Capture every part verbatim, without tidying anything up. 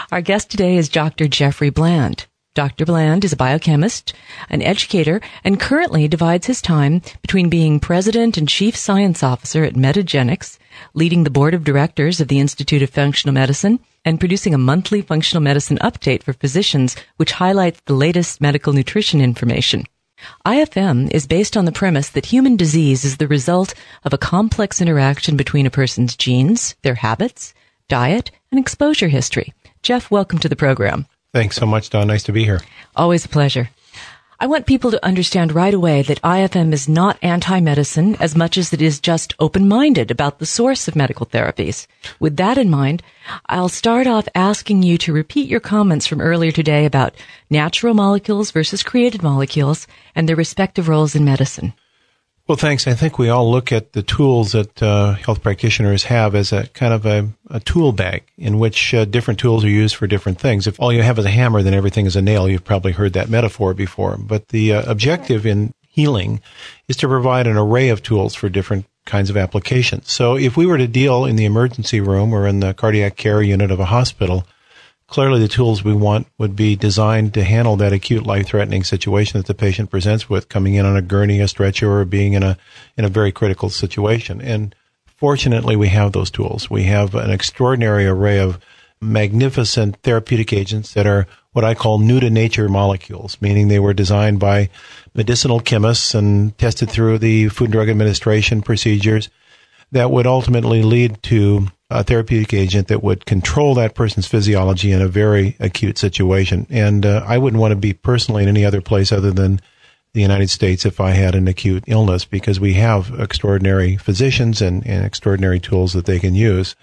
Our guest today is Doctor Jeffrey Bland. Doctor Bland is a biochemist, an educator, and currently divides his time between being president and chief science officer at Metagenics, leading the board of directors of the Institute of Functional Medicine, and producing a monthly functional medicine update for physicians which highlights the latest medical nutrition information. I F M is based on the premise that human disease is the result of a complex interaction between a person's genes, their habits, diet, and exposure history. Jeff, welcome to the program. Thanks so much, Dawn. Nice to be here. Always a pleasure. I want people to understand right away that I F M is not anti-medicine as much as it is just open-minded about the source of medical therapies. With that in mind, I'll start off asking you to repeat your comments from earlier today about natural molecules versus created molecules and their respective roles in medicine. Well, thanks. I think we all look at the tools that uh, health practitioners have as a kind of a, a tool bag in which uh, different tools are used for different things. If all you have is a hammer, then everything is a nail. You've probably heard that metaphor before. But the uh, objective in healing is to provide an array of tools for different kinds of applications. So if we were to deal in the emergency room or in the cardiac care unit of a hospital, clearly the tools we want would be designed to handle that acute life-threatening situation that the patient presents with, coming in on a gurney, a stretcher, or being in a in a very critical situation. And fortunately, we have those tools. We have an extraordinary array of magnificent therapeutic agents that are what I call new-to-nature molecules, meaning they were designed by medicinal chemists and tested through the Food and Drug Administration procedures that would ultimately lead to a therapeutic agent that would control that person's physiology in a very acute situation. And uh, I wouldn't want to be personally in any other place other than the United States if I had an acute illness, because we have extraordinary physicians and, and extraordinary tools that they can use.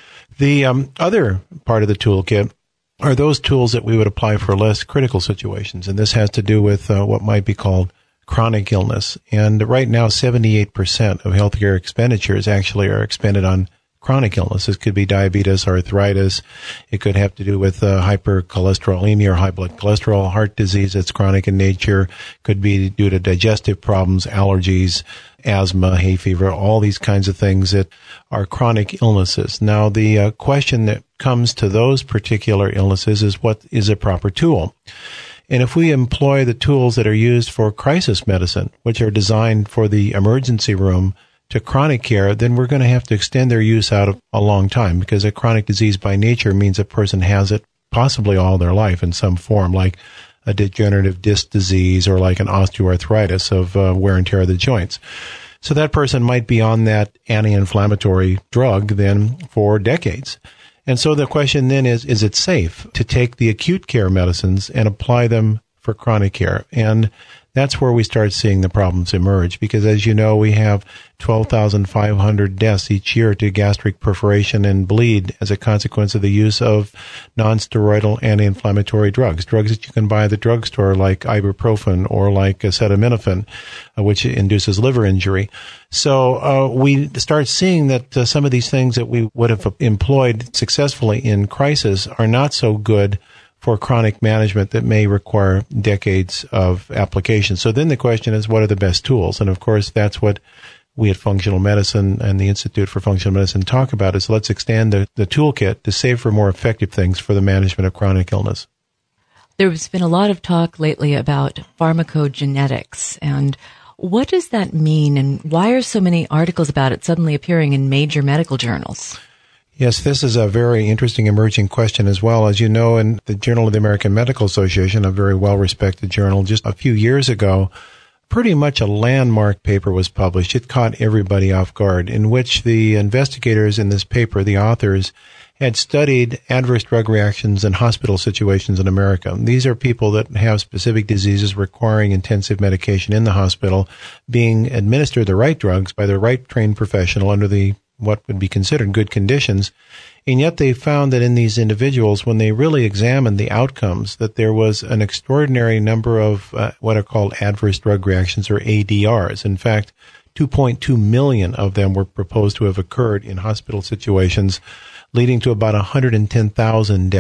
The um, other part of the toolkit are those tools that we would apply for less critical situations. And this has to do with uh, what might be called chronic illness. And right now, seventy-eight percent of healthcare expenditures actually are expended on chronic illness. It could be diabetes, arthritis. It could have to do with uh, hypercholesterolemia or high blood cholesterol, heart disease that's chronic in nature. Could be due to digestive problems, allergies, asthma, hay fever, all these kinds of things that are chronic illnesses. Now, the uh, question that comes to those particular illnesses is, what is a proper tool? And if we employ the tools that are used for crisis medicine, which are designed for the emergency room, to chronic care, then we're going to have to extend their use out of a long time, because a chronic disease by nature means a person has it possibly all their life in some form, like a degenerative disc disease or like an osteoarthritis of uh, wear and tear of the joints. So that person might be on that anti-inflammatory drug then for decades. And so the question then is, is it safe to take the acute care medicines and apply them for chronic care? And that's where we start seeing the problems emerge, because as you know, we have twelve thousand five hundred deaths each year to gastric perforation and bleed as a consequence of the use of non-steroidal anti-inflammatory drugs, drugs that you can buy at the drugstore like ibuprofen or like acetaminophen, uh, which induces liver injury. So uh, we start seeing that uh, some of these things that we would have employed successfully in crisis are not so good for chronic management that may require decades of application. So then the question is, what are the best tools? And of course, that's what we at Functional Medicine and the Institute for Functional Medicine talk about, is let's extend the, the toolkit to safer, more effective things for the management of chronic illness. There's been a lot of talk lately about pharmacogenetics, and what does that mean, and why are so many articles about it suddenly appearing in major medical journals? Yes, this is a very interesting emerging question as well. As you know, in the Journal of the American Medical Association, a very well-respected journal, just a few years ago, pretty much a landmark paper was published. It caught everybody off guard, in which the investigators in this paper, the authors, had studied adverse drug reactions in hospital situations in America. These are people that have specific diseases requiring intensive medication in the hospital, being administered the right drugs by the right trained professional under the what would be considered good conditions. And yet they found that in these individuals, when they really examined the outcomes, that there was an extraordinary number of uh, what are called adverse drug reactions, or A D Rs. In fact, two point two million of them were proposed to have occurred in hospital situations, leading to about one hundred ten thousand deaths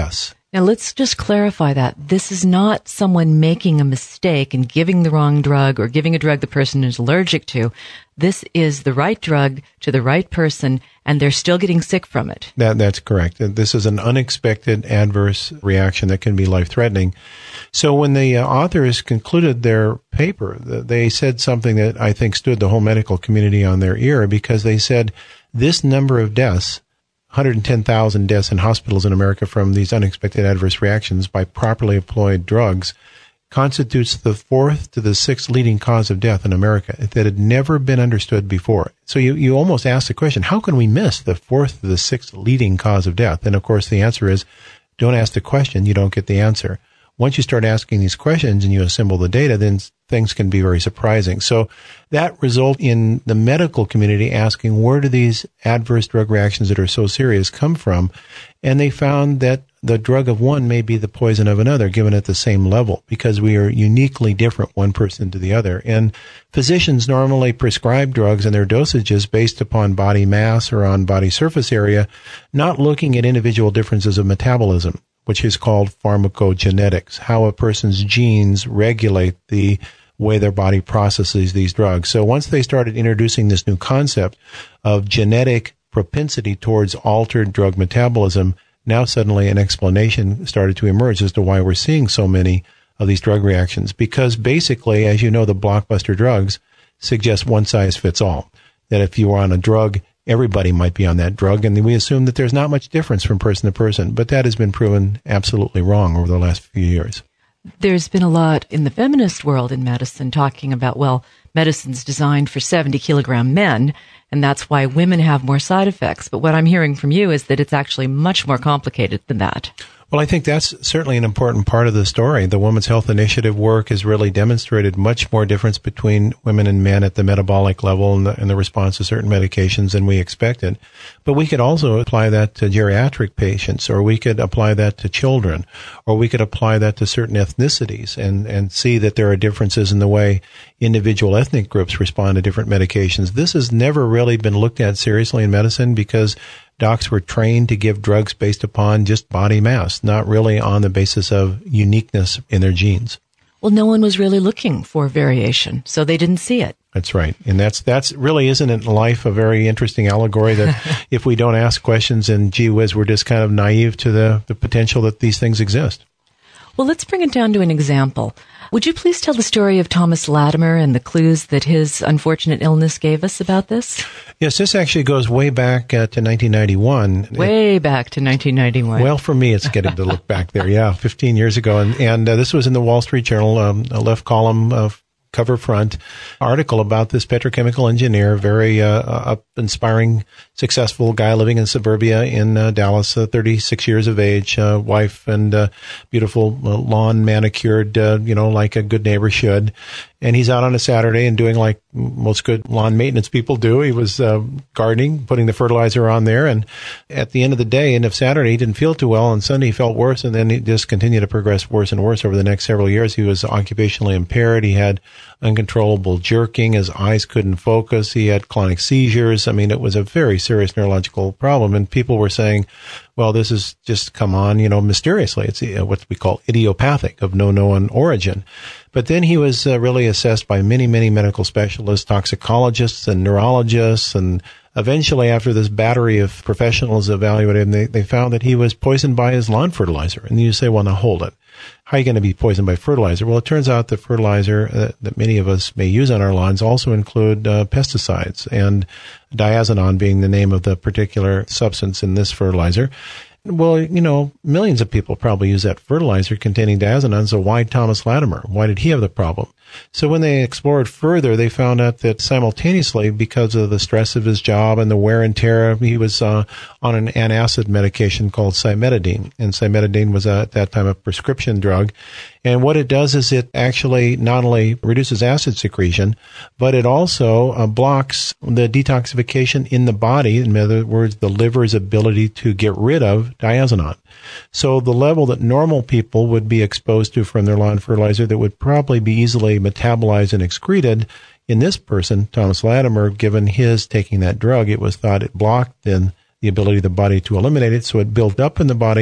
Now, let's just clarify that. This is not someone making a mistake and giving the wrong drug or giving a drug the person is allergic to. This is the right drug to the right person, and they're still getting sick from it. That, that's correct. This is an unexpected adverse reaction that can be life-threatening. So when the uh, authors concluded their paper, they said something that I think stood the whole medical community on their ear, because they said this number of deaths, one hundred ten thousand deaths in hospitals in America from these unexpected adverse reactions by properly employed drugs, constitutes the fourth to the sixth leading cause of death in America that had never been understood before. So you, you almost ask the question, how can we miss the fourth to the sixth leading cause of death? And of course, the answer is, don't ask the question, you don't get the answer. Once you start asking these questions and you assemble the data, then things can be very surprising. So that results in the medical community asking, where do these adverse drug reactions that are so serious come from? And they found that the drug of one may be the poison of another, given at the same level, because we are uniquely different, one person to the other. And physicians normally prescribe drugs and their dosages based upon body mass or on body surface area, not looking at individual differences of metabolism, which is called pharmacogenetics, how a person's genes regulate the way their body processes these drugs. So once they started introducing this new concept of genetic propensity towards altered drug metabolism, now suddenly an explanation started to emerge as to why we're seeing so many of these drug reactions. Because basically, as you know, the blockbuster drugs suggest one size fits all. That if you are on a drug, everybody might be on that drug, and we assume that there's not much difference from person to person. But that has been proven absolutely wrong over the last few years. There's been a lot in the feminist world in medicine talking about, well, medicine's designed for seventy kilogram men, and that's why women have more side effects. But what I'm hearing from you is that it's actually much more complicated than that. Well, I think that's certainly an important part of the story. The Women's Health Initiative work has really demonstrated much more difference between women and men at the metabolic level and the, and the response to certain medications than we expected. But we could also apply that to geriatric patients, or we could apply that to children, or we could apply that to certain ethnicities and, and see that there are differences in the way individual ethnic groups respond to different medications. This has never really been looked at seriously in medicine because docs were trained to give drugs based upon just body mass, not really on the basis of uniqueness in their genes. Well, no one was really looking for variation, so they didn't see it. That's right. And that's that's really, isn't it in life, a very interesting allegory that if we don't ask questions and gee whiz, we're just kind of naive to the, the potential that these things exist. Well, let's bring it down to an example. Would you please tell the story of Thomas Latimer and the clues that his unfortunate illness gave us about this? Yes, this actually goes way back uh, to nineteen ninety-one. Way it, back to nineteen ninety-one. Well, for me, it's getting to look back there. Yeah, fifteen years ago. And, and uh, this was in the Wall Street Journal, um, a left column of cover front article about this petrochemical engineer, very uh, uh, inspiring, successful guy living in suburbia in uh, Dallas, uh, thirty-six years of age, uh, wife and uh, beautiful uh, lawn manicured, uh, you know, like a good neighbor should. And he's out on a Saturday and doing like most good lawn maintenance people do. He was uh, gardening, putting the fertilizer on there. And at the end of the day, end of Saturday, he didn't feel too well. On Sunday, he felt worse. And then it just continued to progress worse and worse over the next several years. He was occupationally impaired. He had uncontrollable jerking. His eyes couldn't focus. He had clonic seizures. I mean, it was a very serious neurological problem. And people were saying, well, this has just come on, you know, mysteriously. It's what we call idiopathic, of no known origin. But then he was uh, really assessed by many, many medical specialists, toxicologists and neurologists. And eventually, after this battery of professionals evaluated him, they, they found that he was poisoned by his lawn fertilizer. And you say, well, now hold it. How are you going to be poisoned by fertilizer? Well, it turns out the fertilizer uh, that many of us may use on our lawns also include uh, pesticides, and diazinon being the name of the particular substance in this fertilizer. Well, you know, millions of people probably use that fertilizer containing diazinon, so why Thomas Latimer? Why did he have the problem? So when they explored further, they found out that simultaneously, because of the stress of his job and the wear and tear, he was uh, on an antacid medication called cimetidine. And cimetidine was uh, at that time a prescription drug. And what it does is it actually not only reduces acid secretion, but it also uh, blocks the detoxification in the body. In other words, the liver's ability to get rid of diazinon. So the level that normal people would be exposed to from their lawn fertilizer that would probably be easily metabolized and excreted, in this person, Thomas Latimer, given his taking that drug, it was thought it blocked then the ability of the body to eliminate it. So it built up in the body,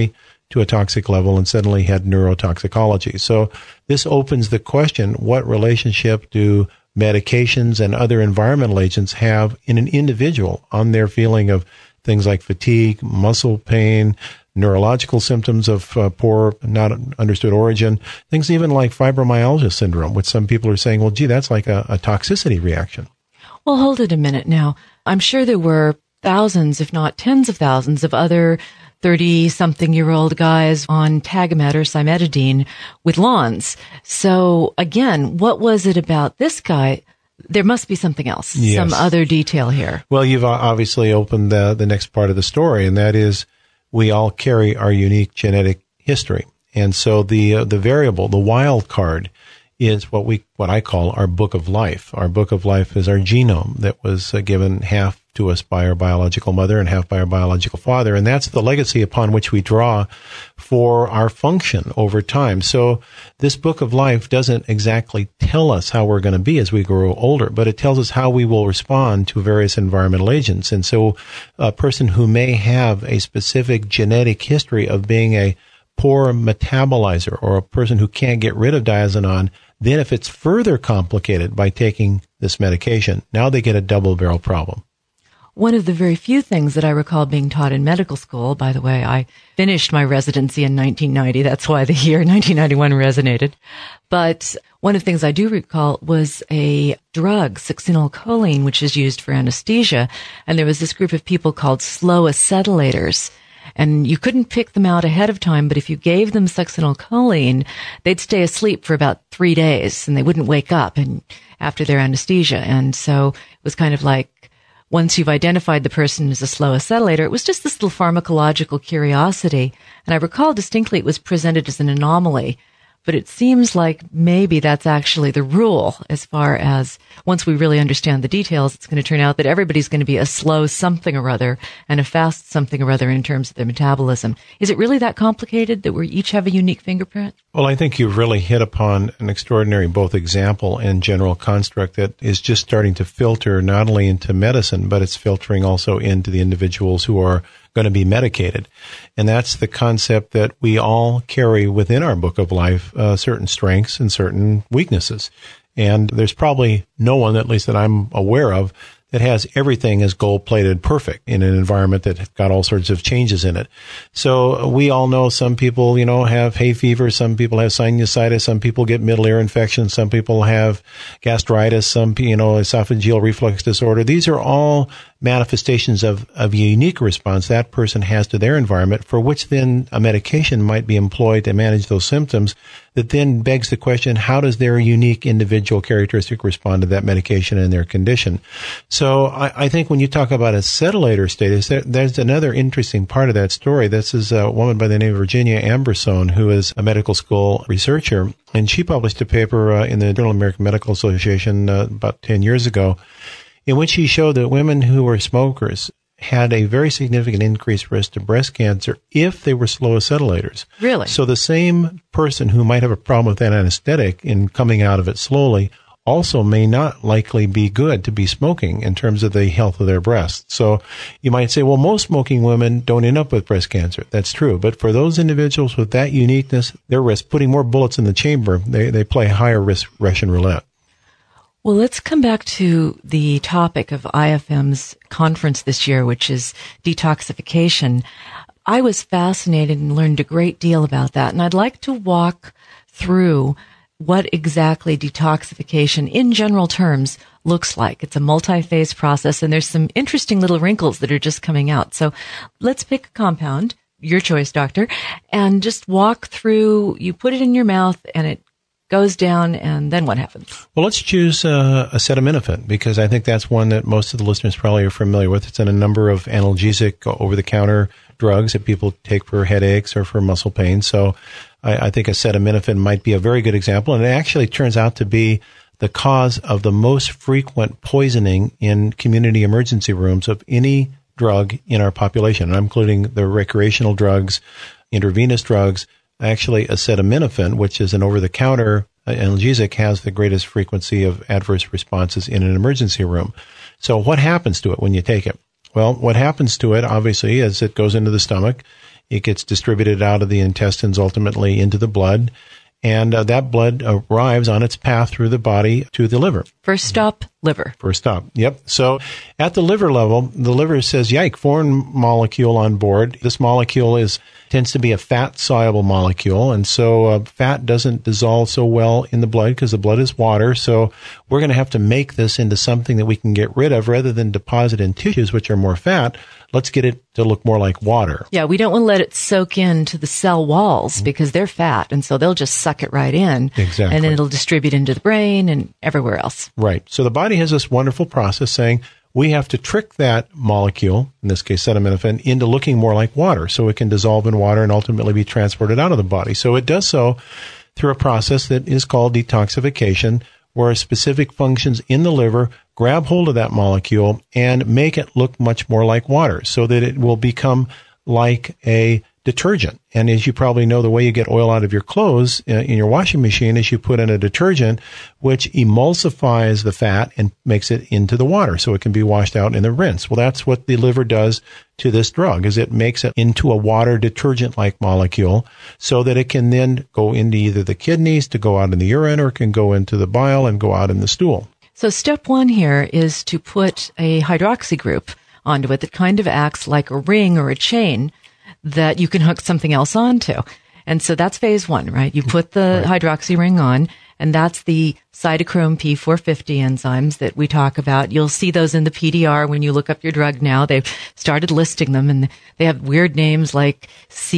to a toxic level and suddenly had neurotoxicology. So this opens the question, what relationship do medications and other environmental agents have in an individual on their feeling of things like fatigue, muscle pain, neurological symptoms of uh, poor, not understood origin, things even like fibromyalgia syndrome, which some people are saying, well, gee, that's like a, a toxicity reaction. Well, hold it a minute now. I'm sure there were thousands, if not tens of thousands, of other thirty-something-year-old guys on Tagamet or cimetidine with lawns. So, again, what was it about this guy? There must be something else, yes. Some other detail here. Well, you've obviously opened the, the next part of the story, and that is we all carry our unique genetic history. And so the uh, the variable, the wild card, is what we what I call our book of life. Our book of life is our genome that was uh, given half to us by our biological mother and half by our biological father. And that's the legacy upon which we draw for our function over time. So this book of life doesn't exactly tell us how we're going to be as we grow older, but it tells us how we will respond to various environmental agents. And so a person who may have a specific genetic history of being a poor metabolizer or a person who can't get rid of diazinon, then if it's further complicated by taking this medication, now they get a double barrel problem. One of the very few things that I recall being taught in medical school, by the way, I finished my residency in nineteen ninety. That's why the year nineteen ninety-one resonated. But one of the things I do recall was a drug, succinylcholine, which is used for anesthesia. And there was this group of people called slow acetylators. And you couldn't pick them out ahead of time, but if you gave them succinylcholine, they'd stay asleep for about three days and they wouldn't wake up and after their anesthesia. And so it was kind of like, once you've identified the person as a slow acetylator, it was just this little pharmacological curiosity. And I recall distinctly it was presented as an anomaly, but it seems like maybe that's actually the rule as far as once we really understand the details, it's going to turn out that everybody's going to be a slow something or other and a fast something or other in terms of their metabolism. Is it really that complicated that we each have a unique fingerprint? Well, I think you've really hit upon an extraordinary both example and general construct that is just starting to filter not only into medicine, but it's filtering also into the individuals who are going to be medicated. And that's the concept that we all carry within our book of life, uh, certain strengths and certain weaknesses. And there's probably no one, at least that I'm aware of, that has everything as gold-plated perfect in an environment that got all sorts of changes in it. So we all know some people, you know, have hay fever, some people have sinusitis, some people get middle ear infection, some people have gastritis, some, you know, esophageal reflux disorder. These are all manifestations of, of a unique response that person has to their environment, for which then a medication might be employed to manage those symptoms. That then begs the question, how does their unique individual characteristic respond to that medication and their condition? So I, I think when you talk about acetylator status, there, there's another interesting part of that story. This is a woman by the name of Virginia Amberson, who is a medical school researcher, and she published a paper uh, in the Journal of the American Medical Association uh, about ten years ago, in which she showed that women who were smokers had a very significant increased risk to breast cancer if they were slow acetylators. Really? So the same person who might have a problem with that anesthetic in coming out of it slowly also may not likely be good to be smoking in terms of the health of their breasts. So you might say, well, most smoking women don't end up with breast cancer. That's true. But for those individuals with that uniqueness, their risk, putting more bullets in the chamber, they, they play higher risk Russian roulette. Well, let's come back to the topic of I F M's conference this year, which is detoxification. I was fascinated and learned a great deal about that, and I'd like to walk through what exactly detoxification in general terms looks like. It's a multi-phase process, and there's some interesting little wrinkles that are just coming out. So let's pick a compound, your choice, doctor, and just walk through. You put it in your mouth, and it goes down, and then what happens? Well, let's choose uh, acetaminophen, because I think that's one that most of the listeners probably are familiar with. It's in a number of analgesic over-the-counter drugs that people take for headaches or for muscle pain. So I, I think acetaminophen might be a very good example, and it actually turns out to be the cause of the most frequent poisoning in community emergency rooms of any drug in our population. And I'm including the recreational drugs, intravenous drugs. Actually, acetaminophen, which is an over-the-counter analgesic, has the greatest frequency of adverse responses in an emergency room. So what happens to it when you take it? Well, what happens to it, obviously, is it goes into the stomach. It gets distributed out of the intestines, ultimately into the blood. And uh, that blood arrives on its path through the body to the liver. First stop, liver. First stop, yep. So at the liver level, the liver says, yike, foreign molecule on board. This molecule is tends to be a fat-soluble molecule, and so uh, fat doesn't dissolve so well in the blood because the blood is water. So we're going to have to make this into something that we can get rid of rather than deposit in tissues, which are more fat. Let's get it to look more like water. Yeah, we don't want to let it soak into the cell walls mm-hmm. because they're fat, and so they'll just suck it right in. Exactly. And then it'll distribute into the brain and everywhere else. Right. So the body has this wonderful process saying, we have to trick that molecule, in this case acetaminophen, into looking more like water so it can dissolve in water and ultimately be transported out of the body. So it does so through a process that is called detoxification, where specific functions in the liver grab hold of that molecule and make it look much more like water so that it will become like a detergent. And as you probably know, the way you get oil out of your clothes uh, in your washing machine is you put in a detergent which emulsifies the fat and makes it into the water so it can be washed out in the rinse. Well, that's what the liver does to this drug, is it makes it into a water detergent-like molecule so that it can then go into either the kidneys to go out in the urine, or it can go into the bile and go out in the stool. So step one here is to put a hydroxy group onto it that kind of acts like a ring or a chain that you can hook something else onto. And so that's phase one, right? You put the right. hydroxy ring on, and that's the cytochrome P four fifty enzymes that we talk about. You'll see those in the P D R when you look up your drug now. They've started listing them, and they have weird names like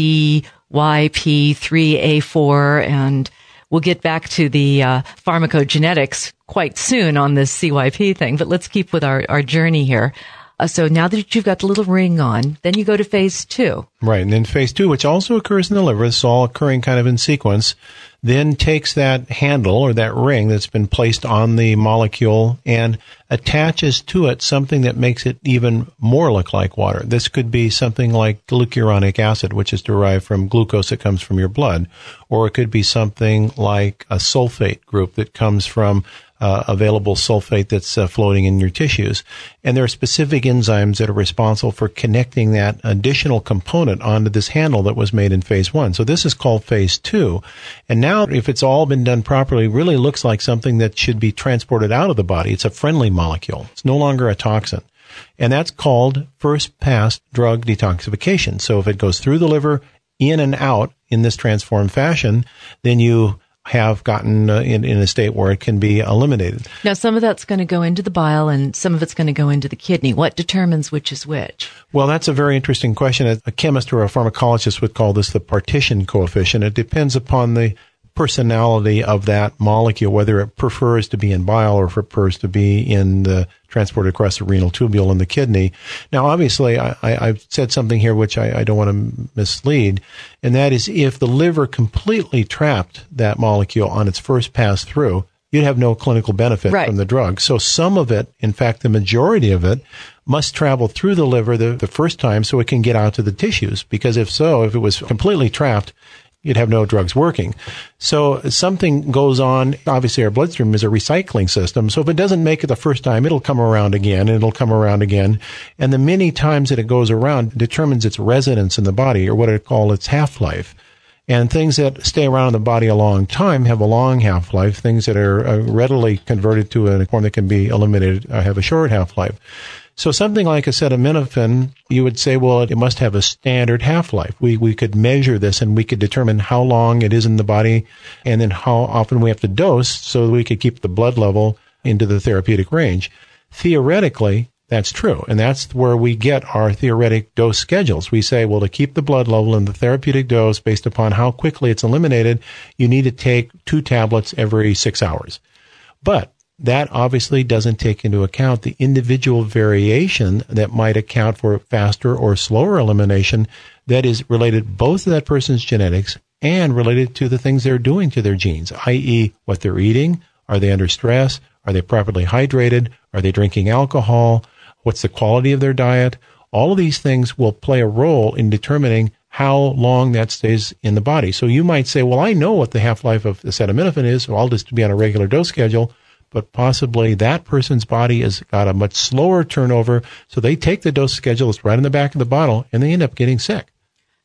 C Y P three A four, and we'll get back to the uh, pharmacogenetics quite soon on this C Y P thing, but let's keep with our, our journey here. Uh, so now that you've got the little ring on, then you go to phase two. Right. And then phase two, which also occurs in the liver, it's all occurring kind of in sequence, then takes that handle or that ring that's been placed on the molecule and attaches to it something that makes it even more look like water. This could be something like glucuronic acid, which is derived from glucose that comes from your blood. Or it could be something like a sulfate group that comes from Uh, available sulfate that's uh, floating in your tissues. And there are specific enzymes that are responsible for connecting that additional component onto this handle that was made in phase one. So this is called phase two. And now, if it's all been done properly, it really looks like something that should be transported out of the body. It's a friendly molecule. It's no longer a toxin. And that's called first pass drug detoxification. So if it goes through the liver, in and out in this transformed fashion, then you have gotten uh, in, in a state where it can be eliminated. Now, some of that's going to go into the bile and some of it's going to go into the kidney. What determines which is which? Well, that's a very interesting question. A, a chemist or a pharmacologist would call this the partition coefficient. It depends upon the personality of that molecule, whether it prefers to be in bile or if it prefers to be in the transported across the renal tubule in the kidney. Now, obviously, I, I, I've said something here which I, I don't want to mislead, and that is if the liver completely trapped that molecule on its first pass through, you'd have no clinical benefit right. from the drug. So some of it, in fact, the majority of it, must travel through the liver the, the first time so it can get out to the tissues. Because if so, if it was completely trapped, you'd have no drugs working. So something goes on. Obviously, our bloodstream is a recycling system. So if it doesn't make it the first time, it'll come around again, and it'll come around again. And the many times that it goes around determines its residence in the body, or what I call its half-life. And things that stay around in the body a long time have a long half-life. Things that are uh, readily converted to a form that can be eliminated uh, have a short half-life. So something like acetaminophen, you would say, well, it must have a standard half-life. We we could measure this and we could determine how long it is in the body and then how often we have to dose so that we could keep the blood level into the therapeutic range. Theoretically, that's true. And that's where we get our theoretic dose schedules. We say, well, to keep the blood level in the therapeutic dose based upon how quickly it's eliminated, you need to take two tablets every six hours. But that obviously doesn't take into account the individual variation that might account for faster or slower elimination that is related both to that person's genetics and related to the things they're doing to their genes, that is what they're eating, are they under stress, are they properly hydrated, are they drinking alcohol, what's the quality of their diet. All of these things will play a role in determining how long that stays in the body. So you might say, well, I know what the half-life of acetaminophen is, so I'll just be on a regular dose schedule. But possibly that person's body has got a much slower turnover, so they take the dose schedule that's right in the back of the bottle, and they end up getting sick.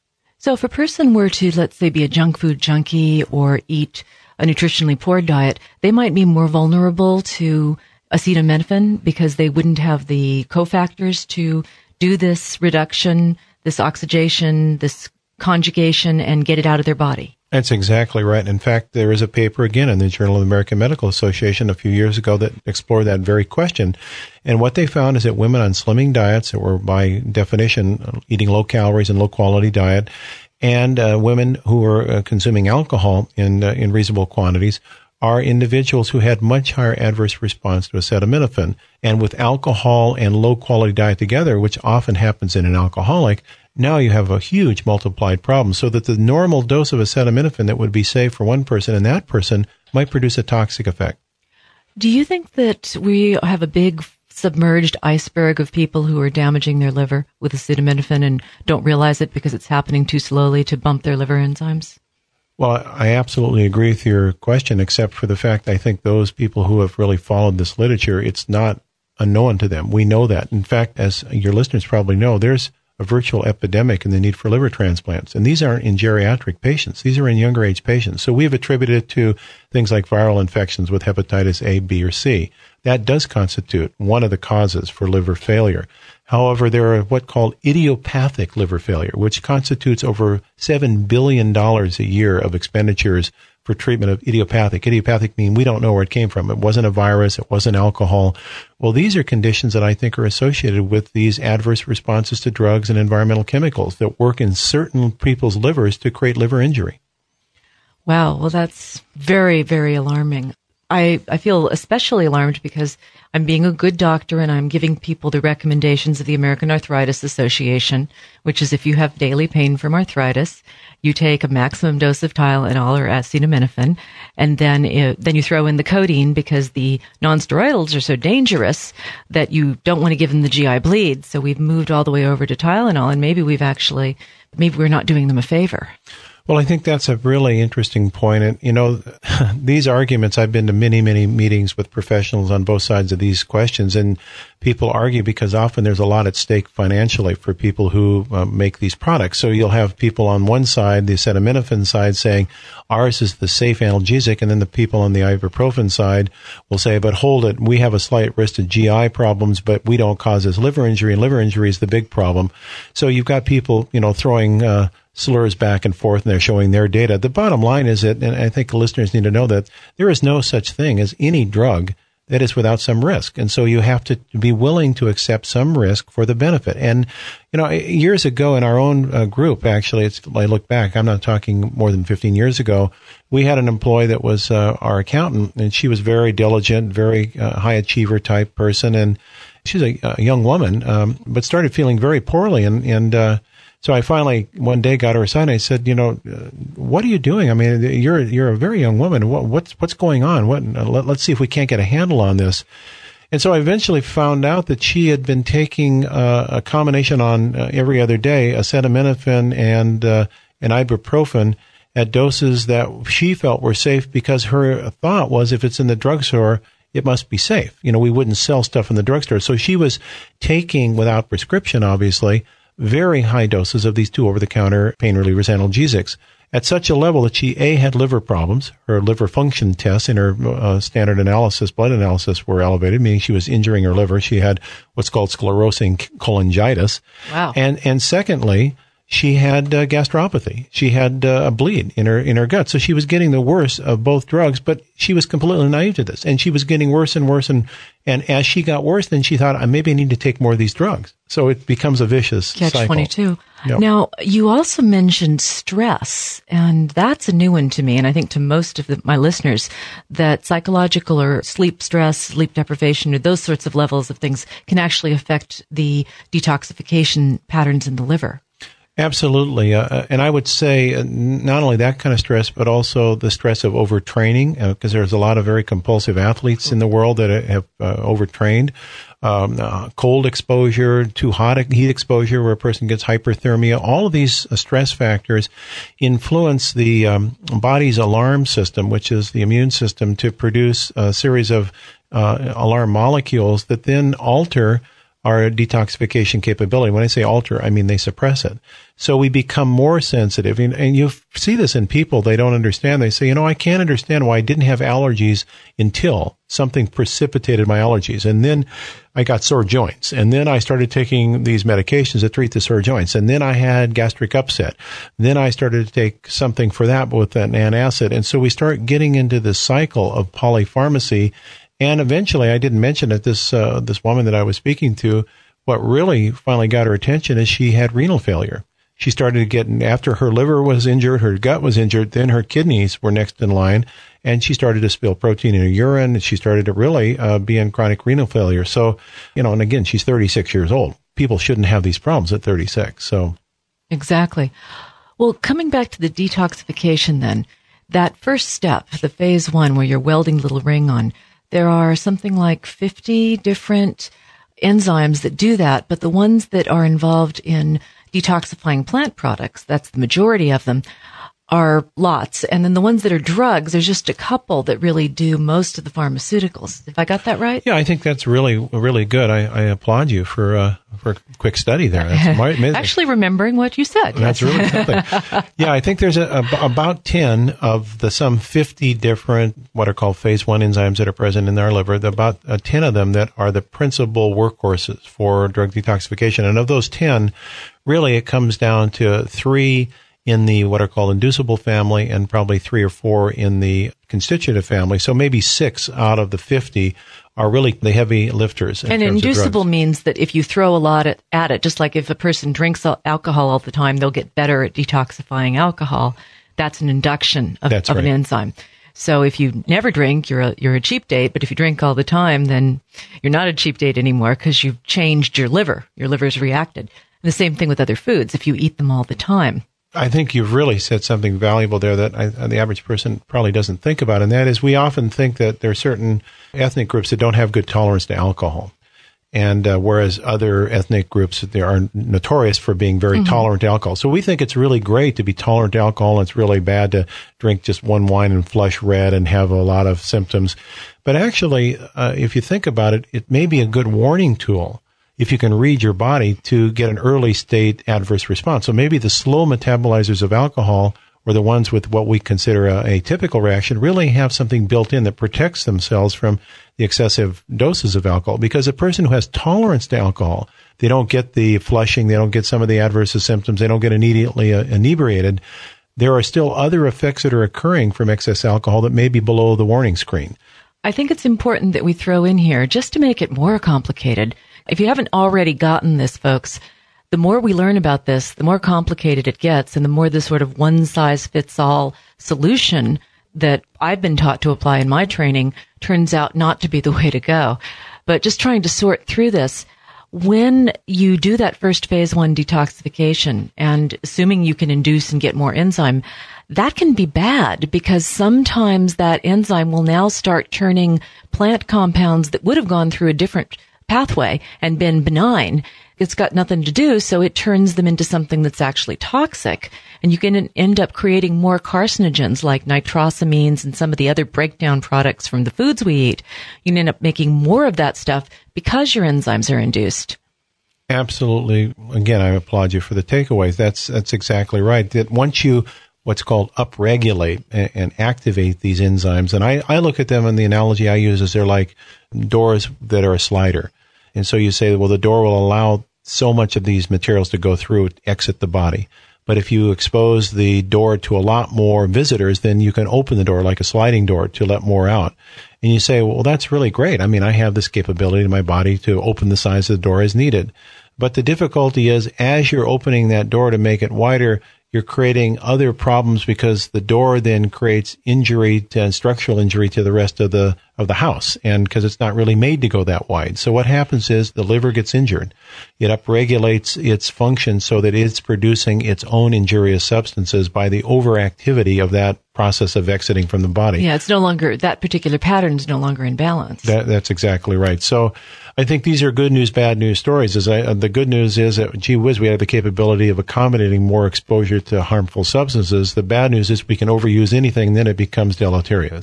So if a person were to, let's say, be a junk food junkie or eat a nutritionally poor diet, they might be more vulnerable to acetaminophen because they wouldn't have the cofactors to do this reduction, this oxidation, this conjugation, and get it out of their body. That's exactly right. In fact, there is a paper again in the Journal of the American Medical Association a few years ago that explored that very question. And what they found is that women on slimming diets that were by definition eating low calories and low quality diet, and uh, women who were uh, consuming alcohol in uh, in reasonable quantities are individuals who had much higher adverse response to acetaminophen. And with alcohol and low quality diet together, which often happens in an alcoholic, now you have a huge multiplied problem, so that the normal dose of acetaminophen that would be safe for one person and that person might produce a toxic effect. Do you think that we have a big submerged iceberg of people who are damaging their liver with acetaminophen and don't realize it because it's happening too slowly to bump their liver enzymes? Well, I absolutely agree with your question, except for the fact I think those people who have really followed this literature, it's not unknown to them. We know that. In fact, as your listeners probably know, there's a virtual epidemic in the need for liver transplants. And these aren't in geriatric patients. These are in younger age patients. So we've attributed it to things like viral infections with hepatitis A, B, or C. That does constitute one of the causes for liver failure. However, there are what called idiopathic liver failure, which constitutes over seven billion dollars a year of expenditures for treatment of idiopathic. Idiopathic means we don't know where it came from. It wasn't a virus. It wasn't alcohol. Well, these are conditions that I think are associated with these adverse responses to drugs and environmental chemicals that work in certain people's livers to create liver injury. Wow. Well, that's very, very alarming. I, I feel especially alarmed because I'm being a good doctor and I'm giving people the recommendations of the American Arthritis Association, which is if you have daily pain from arthritis, you take a maximum dose of Tylenol or acetaminophen, and then it, then you throw in the codeine because the nonsteroidals are so dangerous that you don't want to give them the G I bleed. So we've moved all the way over to Tylenol, and maybe we've actually, maybe we're not doing them a favor. Well, I think that's a really interesting point. And, you know, these arguments, I've been to many, many meetings with professionals on both sides of these questions, and people argue because often there's a lot at stake financially for people who uh, make these products. So you'll have people on one side, the acetaminophen side, saying ours is the safe analgesic, and then the people on the ibuprofen side will say, but hold it, we have a slight risk of G I problems, but we don't cause this liver injury, and liver injury is the big problem. So you've got people, you know, throwing uh slurs back and forth, and they're showing their data. The bottom line is that, and I think the listeners need to know that there is no such thing as any drug that is without some risk. And so you have to be willing to accept some risk for the benefit. And, you know, years ago in our own uh, group, actually, it's, I look back, I'm not talking more than fifteen years ago, we had an employee that was uh, our accountant, and she was very diligent, very uh, high achiever type person. And she's a, a young woman, um, but started feeling very poorly. And, and, uh, So I finally one day got her aside and I said, you know, uh, what are you doing? I mean, you're you're a very young woman. What, what's what's going on? What? Uh, let, let's see if we can't get a handle on this. And so I eventually found out that she had been taking uh, a combination on uh, every other day, acetaminophen and uh, and ibuprofen at doses that she felt were safe because her thought was if it's in the drugstore, it must be safe. You know, we wouldn't sell stuff in the drugstore. So she was taking, without prescription, obviously, very high doses of these two over-the-counter pain relievers, analgesics, at such a level that she, A, had liver problems. Her liver function tests in her uh, standard analysis, blood analysis, were elevated, meaning she was injuring her liver. She had what's called sclerosing cholangitis. Wow. And, and secondly, she had uh, gastropathy. She had uh, a bleed in her in her gut. So she was getting the worst of both drugs, but she was completely naive to this. And she was getting worse and worse. And, and as she got worse, then she thought, maybe I need to take more of these drugs. So it becomes a vicious Catch cycle. twenty-two. Yep. Now, you also mentioned stress, and that's a new one to me, and I think to most of the, my listeners, that psychological or sleep stress, sleep deprivation, or those sorts of levels of things can actually affect the detoxification patterns in the liver. Absolutely. Uh, and I would say uh, not only that kind of stress, but also the stress of overtraining, because uh, there's a lot of very compulsive athletes in the world that have uh, overtrained. Um, uh, cold exposure, too hot heat exposure where a person gets hyperthermia. All of these uh, stress factors influence the um, body's alarm system, which is the immune system, to produce a series of uh, alarm molecules that then alter our detoxification capability. When I say alter, I mean they suppress it. So we become more sensitive. And, and you see this in people, they don't understand. They say, you know, I can't understand why I didn't have allergies until something precipitated my allergies. And then I got sore joints. And then I started taking these medications that treat the sore joints. And then I had gastric upset. Then I started to take something for that with an antacid. And so we start getting into this cycle of polypharmacy. And eventually, I didn't mention it, this, uh, this woman that I was speaking to, what really finally got her attention is she had renal failure. She started to get, after her liver was injured, her gut was injured, then her kidneys were next in line, and she started to spill protein in her urine, and she started to really uh, be in chronic renal failure. So, you know, and again, she's thirty-six years old. People shouldn't have these problems at thirty-six. So, exactly. Well, coming back to the detoxification then, that first step, the phase one where you're welding the little ring on, there are something like fifty different enzymes that do that, but the ones that are involved in detoxifying plant products, that's the majority of them, are lots. And then the ones that are drugs, there's just a couple that really do most of the pharmaceuticals. If I got that right? Yeah, I think that's really, really good. I, I applaud you for uh, for a quick study there. That's amazing. Actually remembering what you said. That's yes. really something. Yeah, I think there's a, a, about ten of the some fifty different what are called phase one enzymes that are present in our liver. There are about uh, ten of them that are the principal workhorses for drug detoxification. And of those ten, really it comes down to three in the what are called inducible family and probably three or four in the constitutive family. So maybe six out of the fifty are really the heavy lifters. And inducible means that if you throw a lot at, at it, just like if a person drinks alcohol all the time, they'll get better at detoxifying alcohol. That's an induction of, That's of right. an enzyme. So if you never drink, you're a, you're a cheap date. But if you drink all the time, then you're not a cheap date anymore because you've changed your liver. Your liver's reacted. And the same thing with other foods. If you eat them all the time. I think you've really said something valuable there that I, the average person probably doesn't think about, and that is we often think that there are certain ethnic groups that don't have good tolerance to alcohol, and uh, whereas other ethnic groups they are notorious for being very mm-hmm. tolerant to alcohol. So we think it's really great to be tolerant to alcohol, and it's really bad to drink just one wine and flush red and have a lot of symptoms. But actually, uh, if you think about it, it may be a good warning tool if you can read your body to get an early state adverse response. So maybe the slow metabolizers of alcohol or the ones with what we consider a, a typical reaction really have something built in that protects themselves from the excessive doses of alcohol. Because a person who has tolerance to alcohol, they don't get the flushing, they don't get some of the adverse symptoms, they don't get immediately uh, inebriated. There are still other effects that are occurring from excess alcohol that may be below the warning screen. I think it's important that we throw in here, just to make it more complicated. If you haven't already gotten this, folks, the more we learn about this, the more complicated it gets, and the more the sort of one-size-fits-all solution that I've been taught to apply in my training turns out not to be the way to go. But just trying to sort through this, when you do that first phase one detoxification, and assuming you can induce and get more enzyme, that can be bad because sometimes that enzyme will now start turning plant compounds that would have gone through a different pathway and been benign. It's got nothing to do, so it turns them into something that's actually toxic. And you can end up creating more carcinogens like nitrosamines and some of the other breakdown products from the foods we eat. You can end up making more of that stuff because your enzymes are induced. Absolutely. Again, I applaud you for the takeaways. That's, that's exactly right. That once you what's called upregulate and, and activate these enzymes. And I, I look at them, and the analogy I use is they're like doors that are a slider. And so you say, well, the door will allow so much of these materials to go through, exit the body. But if you expose the door to a lot more visitors, then you can open the door like a sliding door to let more out. And you say, well, that's really great. I mean, I have this capability in my body to open the size of the door as needed. But the difficulty is, as you're opening that door to make it wider, you're creating other problems because the door then creates injury to, and structural injury to the rest of the of the house, and because it's not really made to go that wide. So what happens is the liver gets injured. It upregulates its function so that it's producing its own injurious substances by the overactivity of that process of exiting from the body. Yeah, it's no longer, that particular pattern is no longer in balance. That, that's exactly right. So I think these are good news, bad news stories. As I, uh, the good news is that, gee whiz, we have the capability of accommodating more exposure to harmful substances. The bad news is we can overuse anything, and then it becomes deleterious.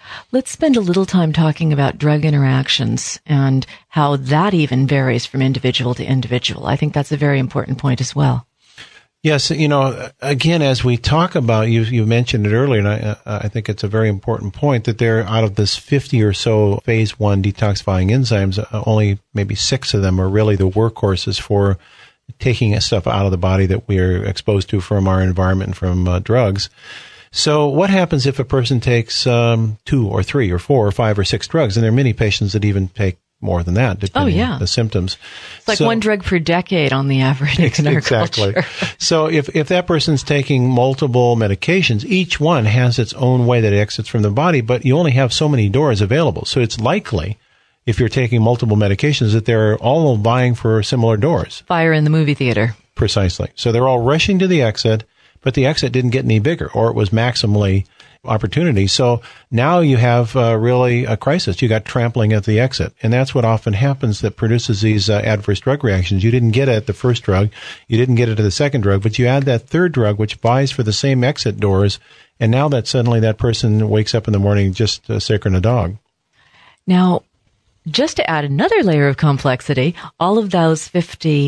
Let's spend a little time talking about drug interactions and how that even varies from individual to individual. I think that's a very important point as well. Yes, you know, again, as we talk about, you you mentioned it earlier, and I, I think it's a very important point that there, out of this fifty or so phase one detoxifying enzymes, only maybe six of them are really the workhorses for taking stuff out of the body that we are exposed to from our environment and from uh, drugs. So what happens if a person takes um, two or three or four or five or six drugs? And there are many patients that even take more than that, depending oh, yeah. on the symptoms. It's like so, one drug per decade on the average in our exactly. culture. So if, if that person's taking multiple medications, each one has its own way that it exits from the body, but you only have so many doors available. So it's likely, if you're taking multiple medications, that they're all vying for similar doors. Fire in the movie theater. Precisely. So they're all rushing to the exit, but the exit didn't get any bigger, or it was maximally opportunity. So now you have uh, really a crisis. You got trampling at the exit. And that's what often happens that produces these uh, adverse drug reactions. You didn't get it at the first drug. You didn't get it to the second drug, but you add that third drug, which buys for the same exit doors. And now that suddenly that person wakes up in the morning just uh, sicker than a dog. Now, just to add another layer of complexity, all of those fifty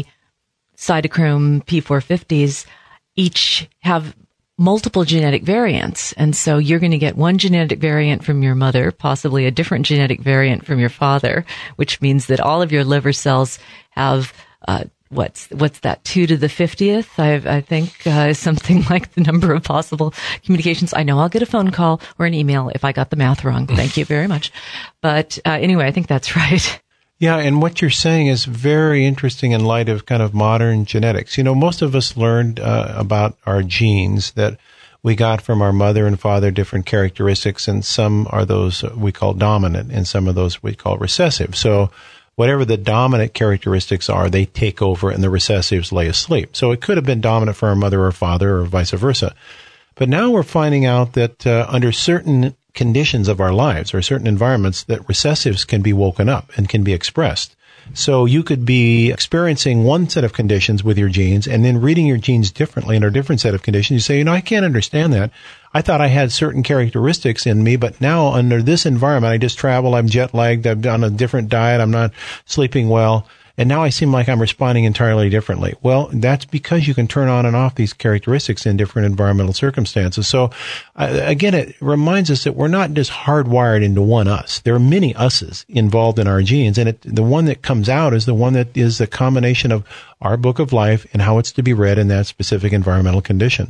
cytochrome P four fifties each have multiple genetic variants. And so you're going to get one genetic variant from your mother, possibly a different genetic variant from your father, which means that all of your liver cells have, uh, what's, what's that, two to the fiftieth? I, I think, uh, is something like the number of possible communications. I know I'll get a phone call or an email if I got the math wrong. Thank you very much. But, uh, anyway, I think that's right. Yeah, and what you're saying is very interesting in light of kind of modern genetics. You know, most of us learned uh, about our genes that we got from our mother and father, different characteristics, and some are those we call dominant, and some of those we call recessive. So whatever the dominant characteristics are, they take over, and the recessives lay asleep. So it could have been dominant for our mother or father, or vice versa. But now we're finding out that uh, under certain conditions of our lives or certain environments, that recessives can be woken up and can be expressed. So you could be experiencing one set of conditions with your genes and then reading your genes differently in a different set of conditions. You say, you know, I can't understand that. I thought I had certain characteristics in me, but now under this environment, I just travel, I'm jet lagged, I'm on a different diet, I'm not sleeping well. And now I seem like I'm responding entirely differently. Well, that's because you can turn on and off these characteristics in different environmental circumstances. So, uh, again, it reminds us that we're not just hardwired into one us. There are many us's involved in our genes, and it, the one that comes out is the one that is the combination of our book of life and how it's to be read in that specific environmental condition.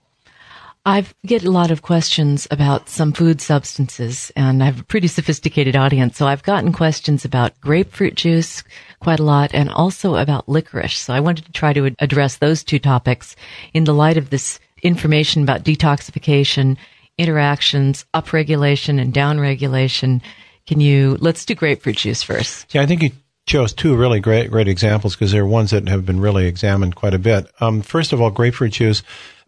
I get a lot of questions about some food substances, and I have a pretty sophisticated audience, so I've gotten questions about grapefruit juice quite a lot, and also about licorice. So I wanted to try to address those two topics in the light of this information about detoxification, interactions, upregulation, and downregulation. Can you, let's do grapefruit juice first. Yeah, I think you chose two really great, great examples because they're ones that have been really examined quite a bit. Um, first of all, grapefruit juice.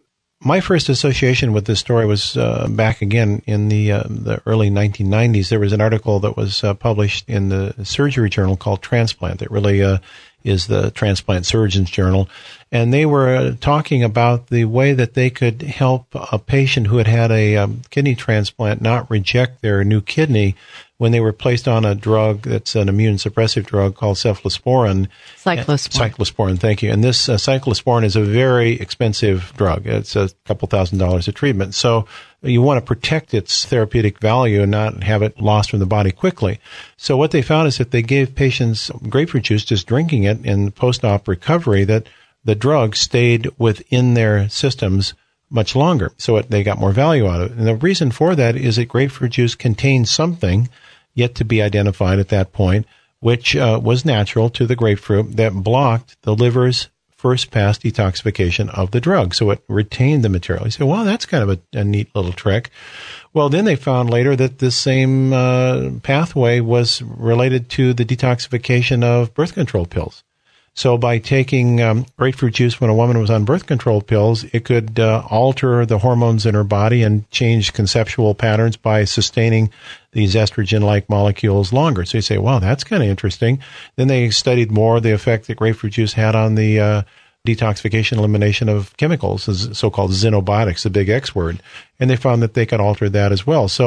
My first association with this story was uh, back again in the uh, the early nineteen nineties. There was an article that was uh, published in the surgery journal called Transplant. It really uh, is the Transplant Surgeons Journal. And they were uh, talking about the way that they could help a patient who had had a um, kidney transplant not reject their new kidney when they were placed on a drug that's an immune suppressive drug called cephalosporin. Cyclosporin. Cyclosporin, thank you. And this uh, cyclosporin is a very expensive drug. It's a couple thousand dollars a treatment. So you want to protect its therapeutic value and not have it lost from the body quickly. So what they found is that they gave patients grapefruit juice, just drinking it in post-op recovery, that the drug stayed within their systems much longer. So it, they got more value out of it. And the reason for that is that grapefruit juice contains something yet to be identified at that point, which uh, was natural to the grapefruit that blocked the liver's first pass detoxification of the drug. So it retained the material. You say, well, that's kind of a, a neat little trick. Well, then they found later that this same uh, pathway was related to the detoxification of birth control pills. So by taking um, grapefruit juice when a woman was on birth control pills, it could uh, alter the hormones in her body and change conceptual patterns by sustaining these estrogen-like molecules longer. So you say, wow, that's kind of interesting. Then they studied more the effect that grapefruit juice had on the uh, detoxification, elimination of chemicals, so-called xenobiotics, the big X word. And they found that they could alter that as well. So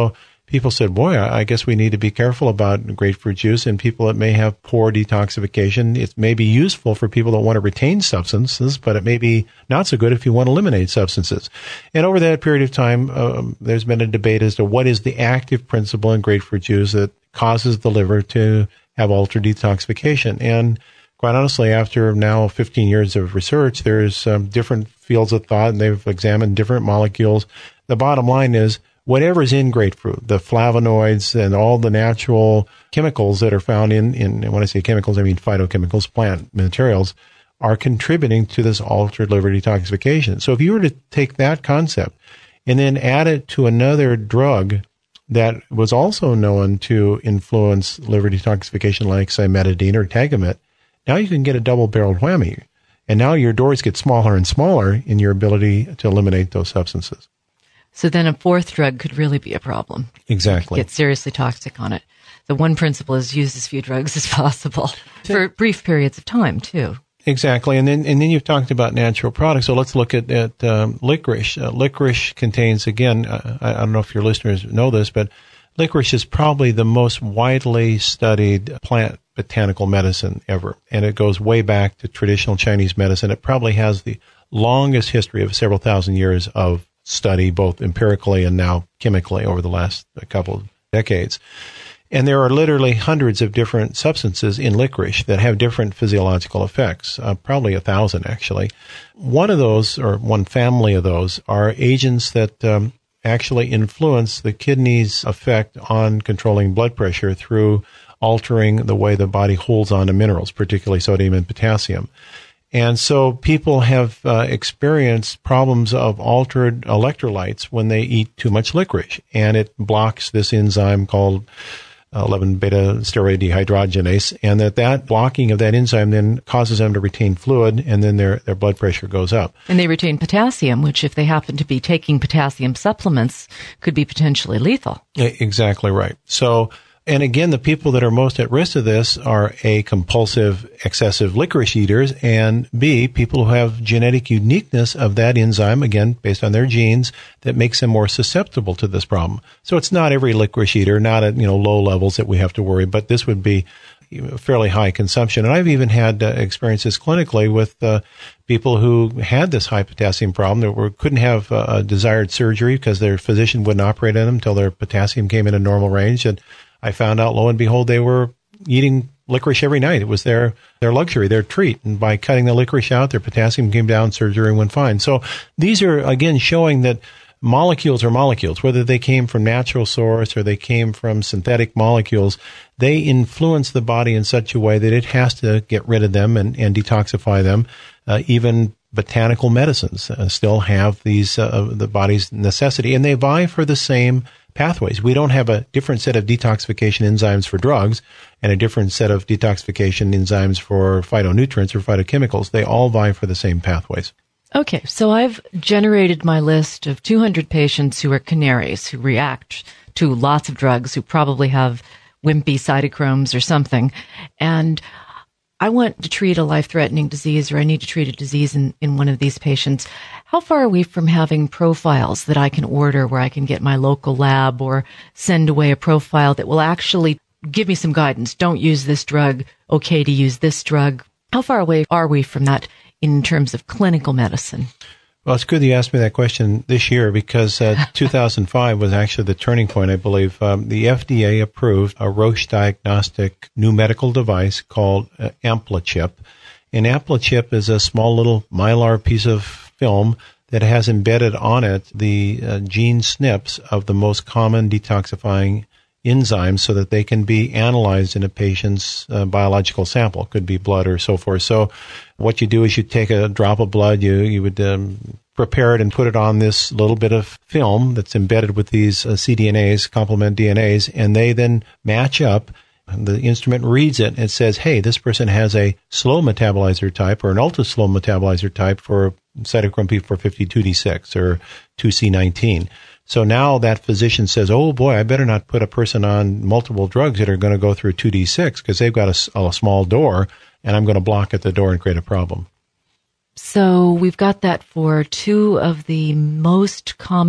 people said, boy, I guess we need to be careful about grapefruit juice and people that may have poor detoxification. It may be useful for people that want to retain substances, but it may be not so good if you want to eliminate substances. And over that period of time, um, there's been a debate as to what is the active principle in grapefruit juice that causes the liver to have altered detoxification. And quite honestly, after now fifteen years of research, there's um, different fields of thought, and they've examined different molecules. The bottom line is, whatever's in grapefruit, the flavonoids and all the natural chemicals that are found in, in, and when I say chemicals, I mean phytochemicals, plant materials, are contributing to this altered liver detoxification. So if you were to take that concept and then add it to another drug that was also known to influence liver detoxification, like cimetidine or Tagamet, now you can get a double-barreled whammy. And now your doors get smaller and smaller in your ability to eliminate those substances. So then a fourth drug could really be a problem. Exactly. Get seriously toxic on it. The one principle is use as few drugs as possible for brief periods of time, too. Exactly. And then and then you've talked about natural products. So let's look at, at um, licorice. Uh, licorice contains, again, uh, I, I don't know if your listeners know this, but licorice is probably the most widely studied plant botanical medicine ever. And it goes way back to traditional Chinese medicine. It probably has the longest history of several thousand years of study, both empirically and now chemically over the last couple of decades. And there are literally hundreds of different substances in licorice that have different physiological effects, uh, probably a thousand actually. One of those, or one family of those, are agents that um, actually influence the kidney's effect on controlling blood pressure through altering the way the body holds on to minerals, particularly sodium and potassium. And so people have uh, experienced problems of altered electrolytes when they eat too much licorice, and it blocks this enzyme called eleven beta steroid dehydrogenase, and that that blocking of that enzyme then causes them to retain fluid, and then their, their blood pressure goes up. And they retain potassium, which if they happen to be taking potassium supplements, could be potentially lethal. Exactly right. So, and again, the people that are most at risk of this are A, compulsive, excessive licorice eaters, and B, people who have genetic uniqueness of that enzyme, again, based on their genes, that makes them more susceptible to this problem. So it's not every licorice eater, not at, you know, low levels that we have to worry, but this would be fairly high consumption. And I've even had uh, experiences clinically with uh, people who had this high potassium problem that were, couldn't have uh, a desired surgery because their physician wouldn't operate on them until their potassium came in a normal range. And I found out, lo and behold, they were eating licorice every night. It was their, their luxury, their treat. And by cutting the licorice out, their potassium came down, surgery went fine. So these are, again, showing that molecules are molecules, whether they came from natural source or they came from synthetic molecules, they influence the body in such a way that it has to get rid of them and, and detoxify them. Uh, even botanical medicines uh, still have these, uh, the body's necessity, and they vie for the same pathways. We don't have a different set of detoxification enzymes for drugs and a different set of detoxification enzymes for phytonutrients or phytochemicals. They all vie for the same pathways. Okay, so I've generated my list of two hundred patients who are canaries, who react to lots of drugs, who probably have wimpy cytochromes or something, and I want to treat a life-threatening disease, or I need to treat a disease in, in one of these patients. How far are we from having profiles that I can order where I can get my local lab or send away a profile that will actually give me some guidance? Don't use this drug. Okay to use this drug. How far away are we from that in terms of clinical medicine? Well, it's good you asked me that question this year because uh, two thousand five was actually the turning point, I believe. Um, the F D A approved a Roche diagnostic new medical device called uh, AmpliChip. And AmpliChip is a small little mylar piece of film that has embedded on it the uh, gene S N Ps of the most common detoxifying enzymes so that they can be analyzed in a patient's uh, biological sample. It could be blood or so forth. So what you do is you take a drop of blood, you, you would um, prepare it and put it on this little bit of film that's embedded with these uh, cDNAs, complement D N As, and they then match up. The instrument reads it and says, hey, this person has a slow metabolizer type or an ultra-slow metabolizer type for cytochrome P four fifty-two D six or two C nineteen. So now that physician says, oh, boy, I better not put a person on multiple drugs that are going to go through two D six because they've got a, a small door, and I'm going to block at the door and create a problem. So we've got that for two of the most common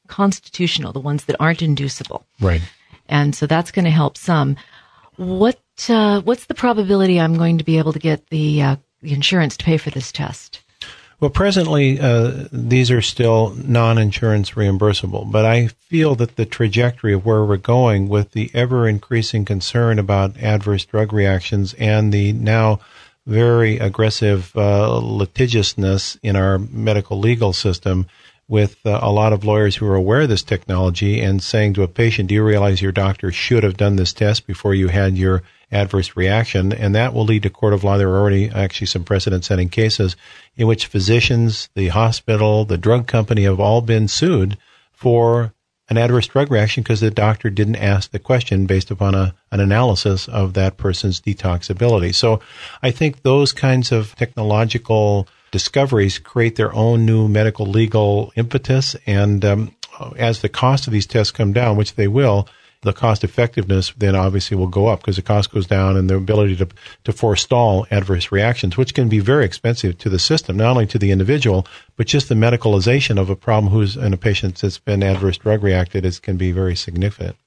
constitutional, the ones that aren't inducible. Right. And so that's going to help some. What uh, what's the probability I'm going to be able to get the, uh, the insurance to pay for this test? Well, presently, uh, these are still non-insurance reimbursable, but I feel that the trajectory of where we're going with the ever-increasing concern about adverse drug reactions and the now very aggressive uh, litigiousness in our medical legal system, with uh, a lot of lawyers who are aware of this technology and saying to a patient, do you realize your doctor should have done this test before you had your adverse reaction? And that will lead to court of law. There are already actually some precedent-setting cases in which physicians, the hospital, the drug company have all been sued for an adverse drug reaction because the doctor didn't ask the question based upon a, an analysis of that person's detoxability. So I think those kinds of technological discoveries create their own new medical legal impetus. And um, as the cost of these tests come down, which they will, the cost effectiveness then obviously will go up because the cost goes down and the ability to, to forestall adverse reactions, which can be very expensive to the system, not only to the individual, but just the medicalization of a problem who's in a patient that's been adverse drug reacted is, can be very significant.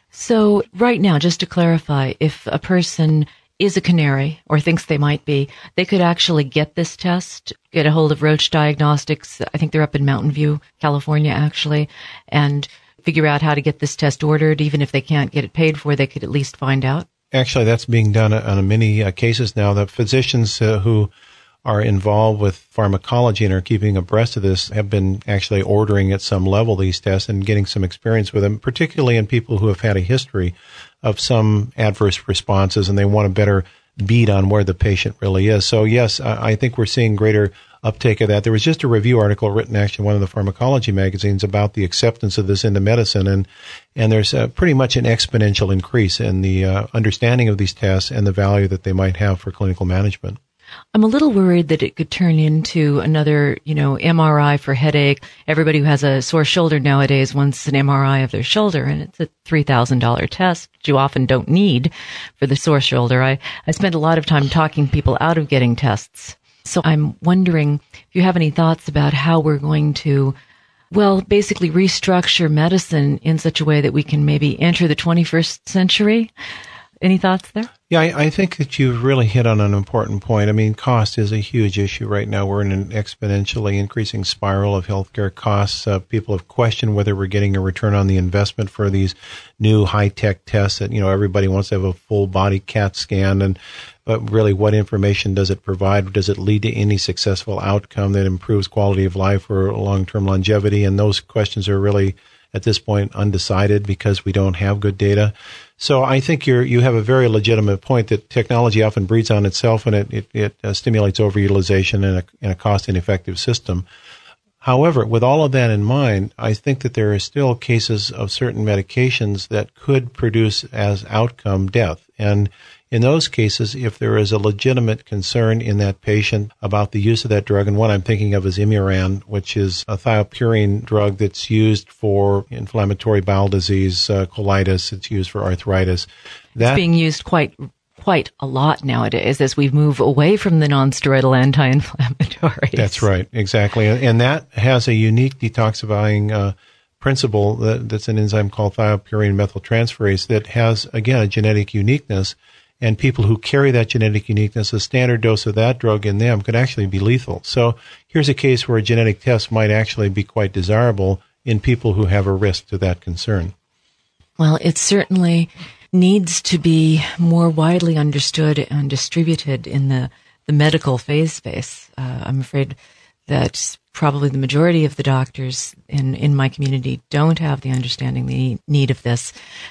So right now, just to clarify, if a person is a canary or thinks they might be, they could actually get this test, get a hold of Roche Diagnostics. I think they're up in Mountain View, California, actually, and figure out how to get this test ordered. Even if they can't get it paid for, they could at least find out. Actually, that's being done on many uh, cases now. The physicians uh, who are involved with pharmacology and are keeping abreast of this have been actually ordering at some level these tests and getting some experience with them, particularly in people who have had a history of some adverse responses and they want a better beat on where the patient really is. So yes, I think we're seeing greater uptake of that. There was just a review article written actually in one of the pharmacology magazines about the acceptance of this into medicine, and and there's a, pretty much an exponential increase in the uh, understanding of these tests and the value that they might have for clinical management. I'm a little worried that it could turn into another, you know, M R I for headache. Everybody who has a sore shoulder nowadays wants an M R I of their shoulder, and it's a three thousand dollars test, which you often don't need for the sore shoulder. I, I spent a lot of time talking people out of getting tests. So I'm wondering if you have any thoughts about how we're going to, well, basically restructure medicine in such a way that we can maybe enter the twenty-first century. Any thoughts there? Yeah, I, I think that you've really hit on an important point. I mean, cost is a huge issue right now. We're in an exponentially increasing spiral of healthcare costs. Uh, people have questioned whether we're getting a return on the investment for these new high-tech tests that, you know, everybody wants to have a full body CAT scan. And but really, what information does it provide? Does it lead to any successful outcome that improves quality of life or long-term longevity? And those questions are really, at this point, undecided because we don't have good data. So I think you're, you have a very legitimate point that technology often breeds on itself and it, it, it uh, stimulates overutilization in a, in a cost-ineffective system. However, with all of that in mind, I think that there are still cases of certain medications that could produce as outcome death. And in those cases, if there is a legitimate concern in that patient about the use of that drug, and what I'm thinking of is Imuran, which is a thiopurine drug that's used for inflammatory bowel disease, uh, colitis. It's used for arthritis. That, it's being used quite quite a lot nowadays as we move away from the nonsteroidal anti-inflammatories. That's right, exactly. And that has a unique detoxifying uh, principle that, that's an enzyme called thiopurine methyltransferase that has, again, a genetic uniqueness. And people who carry that genetic uniqueness, a standard dose of that drug in them could actually be lethal. So here's a case where a genetic test might actually be quite desirable in people who have a risk to that concern. Well, it certainly needs to be more widely understood and distributed in the, the medical phase space. Uh, I'm afraid that probably the majority of the doctors in, in my community don't have the understanding, the need of this.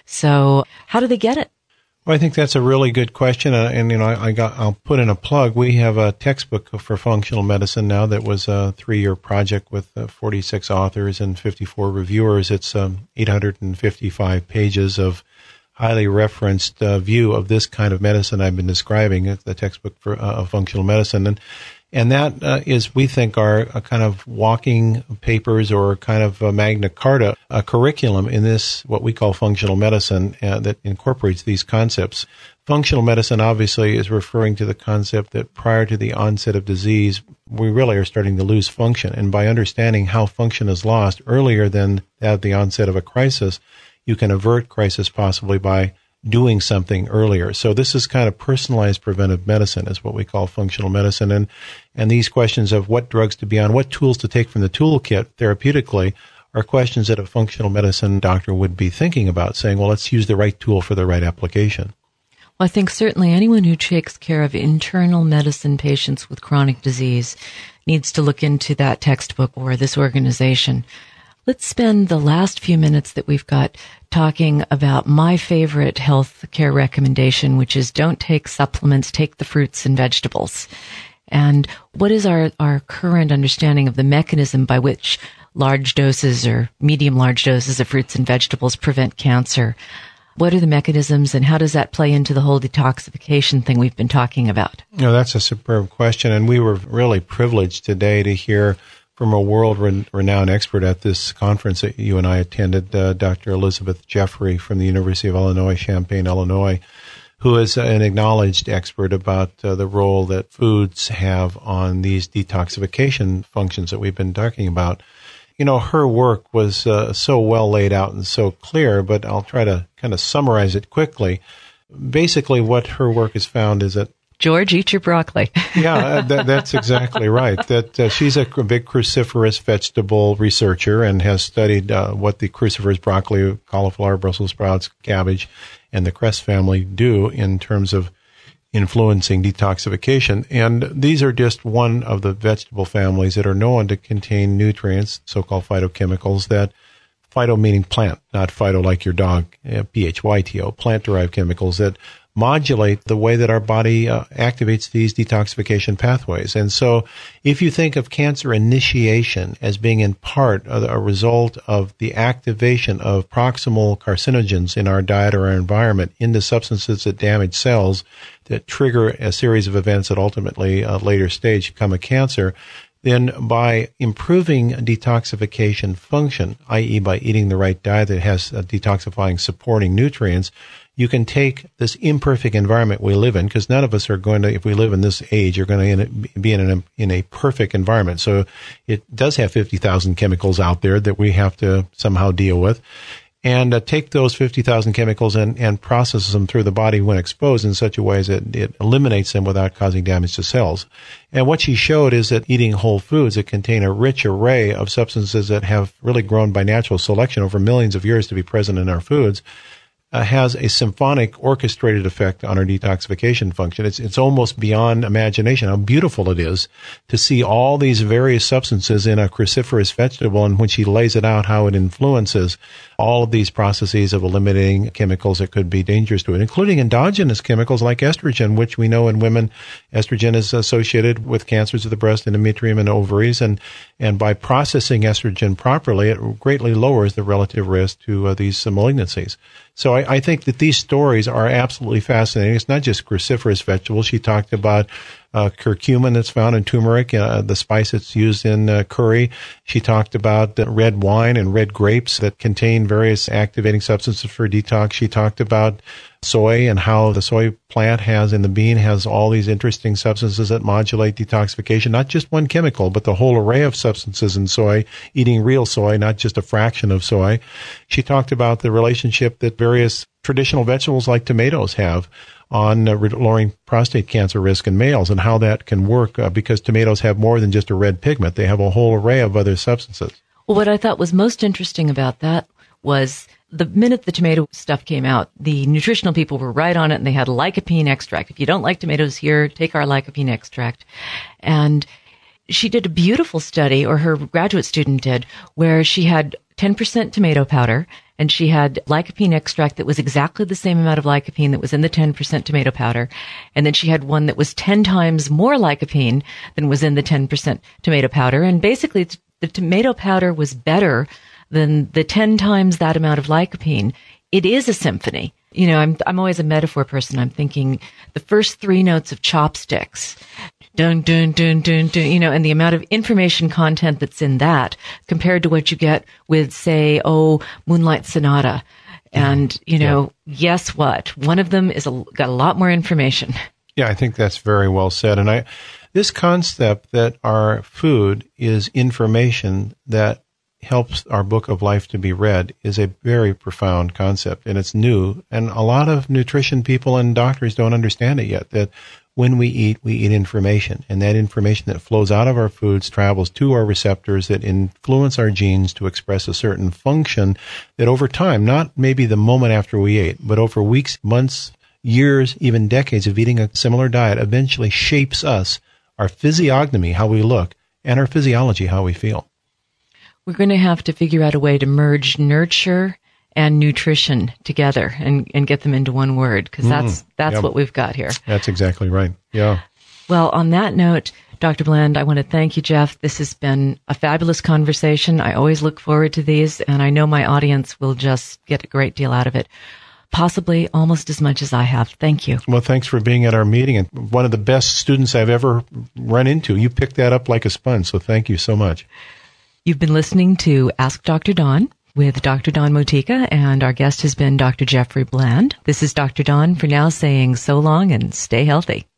So how do they get it? Well, I think that's a really good question, uh, and you know, I, I got, I'll put in a plug. We have a textbook for functional medicine now that was a three-year project with uh, forty-six authors and fifty-four reviewers. It's um, eight hundred fifty-five pages of highly referenced uh, view of this kind of medicine I've been describing. It's the textbook for uh, functional medicine, and And that uh, is, we think, our a kind of walking papers or kind of a Magna Carta, a curriculum in this, what we call functional medicine, uh, that incorporates these concepts. Functional medicine obviously is referring to the concept that prior to the onset of disease, we really are starting to lose function. And by understanding how function is lost earlier than at the onset of a crisis, you can avert crisis possibly by doing something earlier. So this is kind of personalized preventive medicine is what we call functional medicine. And, and these questions of what drugs to be on, what tools to take from the toolkit therapeutically are questions that a functional medicine doctor would be thinking about, saying, well, let's use the right tool for the right application. Well, I think certainly anyone who takes care of internal medicine patients with chronic disease needs to look into that textbook or this organization. Let's spend the last few minutes that we've got talking about my favorite health care recommendation, which is don't take supplements, take the fruits and vegetables. And what is our, our current understanding of the mechanism by which large doses or medium large doses of fruits and vegetables prevent cancer? What are the mechanisms and how does that play into the whole detoxification thing we've been talking about? You know, that's a superb question. And we were really privileged today to hear from a world-renowned expert at this conference that you and I attended, uh, Doctor Elizabeth Jeffrey from the University of Illinois, Champaign, Illinois, who is an acknowledged expert about uh, the role that foods have on these detoxification functions that we've been talking about. You know, her work was uh, so well laid out and so clear, but I'll try to kind of summarize it quickly. Basically, what her work has found is that George, eat your broccoli. yeah, that, that's exactly right. That uh, she's a big cruciferous vegetable researcher and has studied uh, what the cruciferous broccoli, cauliflower, Brussels sprouts, cabbage, and the cress family do in terms of influencing detoxification. And these are just one of the vegetable families that are known to contain nutrients, so-called phytochemicals, that phyto meaning plant, not phyto like your dog, uh, P H Y T O, plant-derived chemicals that modulate the way that our body uh, activates these detoxification pathways. And so if you think of cancer initiation as being in part a, a result of the activation of proximal carcinogens in our diet or our environment into substances that damage cells that trigger a series of events that ultimately, at a later stage, become a cancer, then by improving detoxification function, that is by eating the right diet that has uh, detoxifying supporting nutrients, you can take this imperfect environment we live in, because none of us are going to, if we live in this age, are going to be in a, in a perfect environment. So it does have fifty thousand chemicals out there that we have to somehow deal with. And uh, take those fifty thousand chemicals and, and process them through the body when exposed in such a way that it eliminates them without causing damage to cells. And what she showed is that eating whole foods that contain a rich array of substances that have really grown by natural selection over millions of years to be present in our foods, Uh, has a symphonic orchestrated effect on our detoxification function. It's it's almost beyond imagination how beautiful it is to see all these various substances in a cruciferous vegetable, and when she lays it out, how it influences all of these processes of eliminating chemicals that could be dangerous to it, including endogenous chemicals like estrogen, which we know in women, estrogen is associated with cancers of the breast, endometrium, and ovaries, and and by processing estrogen properly, it greatly lowers the relative risk to uh, these uh, malignancies. So I, I think that these stories are absolutely fascinating. It's not just cruciferous vegetables. She talked about uh, curcumin that's found in turmeric, uh, the spice that's used in uh, curry. She talked about uh, red wine and red grapes that contain various activating substances for detox. She talked about soy and how the soy plant has, in the bean, has all these interesting substances that modulate detoxification, not just one chemical, but the whole array of substances in soy, eating real soy, not just a fraction of soy. She talked about the relationship that various traditional vegetables like tomatoes have on uh, lowering prostate cancer risk in males and how that can work uh, because tomatoes have more than just a red pigment. They have a whole array of other substances. Well, what I thought was most interesting about that was the minute the tomato stuff came out, the nutritional people were right on it, and they had lycopene extract. If you don't like tomatoes here, take our lycopene extract. And she did a beautiful study, or her graduate student did, where she had ten percent tomato powder, and she had lycopene extract that was exactly the same amount of lycopene that was in the ten percent tomato powder. And then she had one that was ten times more lycopene than was in the ten percent tomato powder. And basically, the tomato powder was better than the ten times that amount of lycopene. It is a symphony. You know, I'm I'm always a metaphor person. I'm thinking the first three notes of chopsticks, dun dun dun dun dun. You know, and the amount of information content that's in that compared to what you get with, say, oh, Moonlight Sonata, and you know, yeah. Guess what? One of them is a, got a lot more information. Yeah, I think that's very well said. And I, this concept that our food is information that helps our book of life to be read is a very profound concept, and it's new. And a lot of nutrition people and doctors don't understand it yet, that when we eat, we eat information, and that information that flows out of our foods travels to our receptors that influence our genes to express a certain function that over time, not maybe the moment after we ate, but over weeks, months, years, even decades of eating a similar diet eventually shapes us, our physiognomy, how we look, and our physiology, how we feel. We're going to have to figure out a way to merge nurture and nutrition together and, and get them into one word, because that's mm, that's yep. what we've got here. That's exactly right. Yeah. Well, on that note, Doctor Bland, I want to thank you, Jeff. This has been a fabulous conversation. I always look forward to these, and I know my audience will just get a great deal out of it. Possibly almost as much as I have. Thank you. Well, thanks for being at our meeting, and one of the best students I've ever run into. You picked that up like a sponge, so thank you so much. You've been listening to Ask Doctor Dawn with Doctor Dawn Motika, and our guest has been Doctor Jeffrey Bland. This is Doctor Dawn for now saying so long and stay healthy.